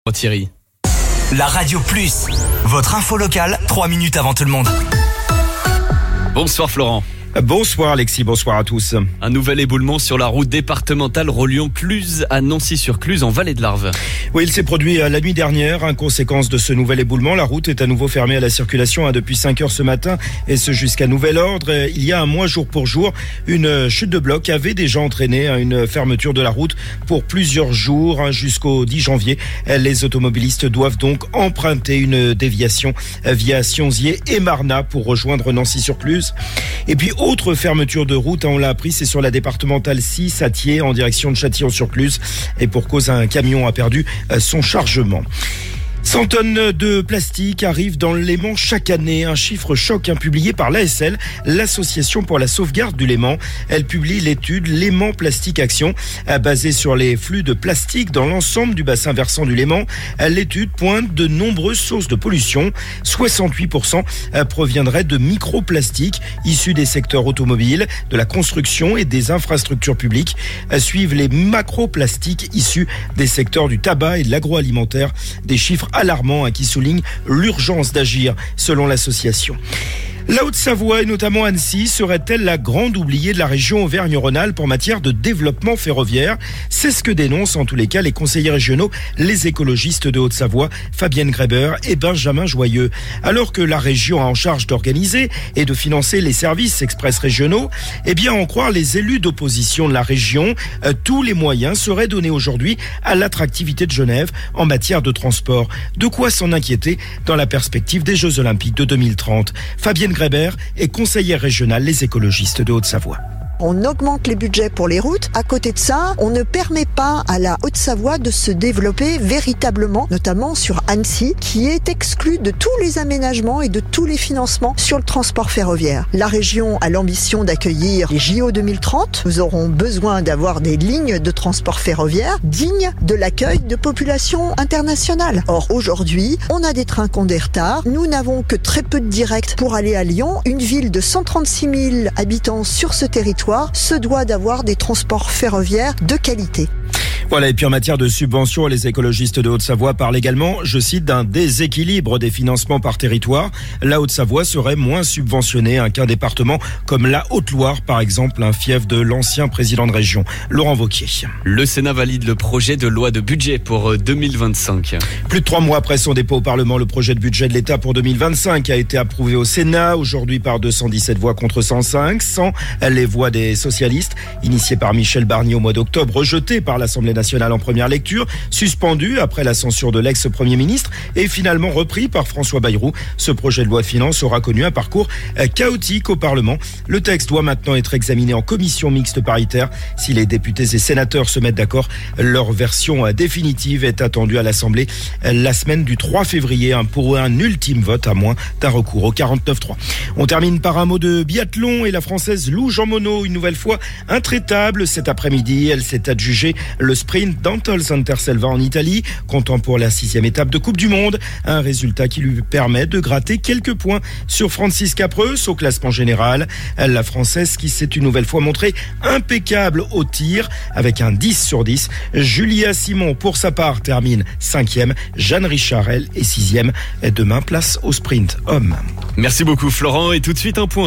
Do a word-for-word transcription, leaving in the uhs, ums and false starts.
Thierry. La Radio Plus, votre info locale, trois minutes avant tout le monde. Bonsoir Florent. Bonsoir Alexis, bonsoir à tous. Un nouvel éboulement sur la route départementale reliant Cluses à Nancy-sur-Cluse en vallée de l'Arve. Oui, il s'est produit la nuit dernière. En conséquence de ce nouvel éboulement, la route est à nouveau fermée à la circulation depuis cinq heures ce matin et ce jusqu'à nouvel ordre. Il y a un mois jour pour jour, une chute de bloc avait déjà entraîné une fermeture de la route pour plusieurs jours jusqu'au dix janvier. Les automobilistes doivent donc emprunter une déviation via Sionzier et Marnat pour rejoindre Nancy-sur-Cluse. Et puis autre fermeture de route, on l'a appris, c'est sur la départementale six à Thiers en direction de Châtillon-sur-Cluse. Et pour cause, un camion a perdu son chargement. cent tonnes de plastique arrivent dans le Léman chaque année. Un chiffre choc hein, publié par l'A S L, l'Association pour la sauvegarde du Léman. Elle publie l'étude Léman Plastique Action, basée sur les flux de plastique dans l'ensemble du bassin versant du Léman. L'étude pointe de nombreuses sources de pollution. soixante-huit pour cent proviendraient de microplastiques issus des secteurs automobiles, de la construction et des infrastructures publiques. Suivent les macroplastiques issus des secteurs du tabac et de l'agroalimentaire. Des chiffres alarmant hein, qui souligne l'urgence d'agir selon l'association. La Haute-Savoie et notamment Annecy serait-elle la grande oubliée de la région Auvergne-Rhône-Alpes en matière de développement ferroviaire? C'est ce que dénoncent en tous les cas les conseillers régionaux, les écologistes de Haute-Savoie, Fabienne Greber et Benjamin Joyeux. Alors que la région a en charge d'organiser et de financer les services express régionaux, eh bien en croire les élus d'opposition de la région, euh, tous les moyens seraient donnés aujourd'hui à l'attractivité de Genève en matière de transport. De quoi s'en inquiéter dans la perspective des Jeux Olympiques de deux mille trente. Fabienne Greber est conseillère régionale les écologistes de Haute-Savoie. On augmente les budgets pour les routes. À côté de ça, on ne permet pas à la Haute-Savoie de se développer véritablement, notamment sur Annecy, qui est exclue de tous les aménagements et de tous les financements sur le transport ferroviaire. La région a l'ambition d'accueillir les J O deux mille trente. Nous aurons besoin d'avoir des lignes de transport ferroviaire dignes de l'accueil de populations internationales. Or, aujourd'hui, on a des trains qui ont des retards. Nous n'avons que très peu de directs pour aller à Lyon, une ville de cent trente-six mille habitants sur ce territoire se doit d'avoir des transports ferroviaires de qualité. Voilà, et puis en matière de subventions, les écologistes de Haute-Savoie parlent également, je cite, d'un déséquilibre des financements par territoire. La Haute-Savoie serait moins subventionnée hein, qu'un département comme la Haute-Loire, par exemple, un fief de l'ancien président de région, Laurent Wauquiez. Le Sénat valide le projet de loi de budget pour deux mille vingt-cinq. Plus de trois mois après son dépôt au Parlement, le projet de budget de l'État pour deux mille vingt-cinq a été approuvé au Sénat, aujourd'hui par deux cent dix-sept voix contre cent cinq, sans les voix des socialistes, initié par Michel Barnier au mois d'octobre, rejeté par l'Assemblée nationale en première lecture, suspendu après la censure de l'ex-premier ministre et finalement repris par François Bayrou. Ce projet de loi de finances aura connu un parcours chaotique au Parlement. Le texte doit maintenant être examiné en commission mixte paritaire. Si les députés et sénateurs se mettent d'accord, leur version définitive est attendue à l'Assemblée la semaine du trois février pour un ultime vote à moins d'un recours au quarante-neuf trois. On termine par un mot de biathlon et la Française Lou Jean Monod, une nouvelle fois intraitable cet après-midi. Elle s'est adjugée le sprint d'Antalya-Selva en Italie, comptant pour la sixième étape de Coupe du Monde. Un résultat qui lui permet de gratter quelques points sur Franziska Preuss au classement général. La Française qui s'est une nouvelle fois montrée impeccable au tir avec un dix sur dix. Julia Simon, pour sa part, termine cinquième. Jeanne Richard, elle, est sixième. Demain, place au sprint homme. Merci beaucoup Florent et tout de suite un point.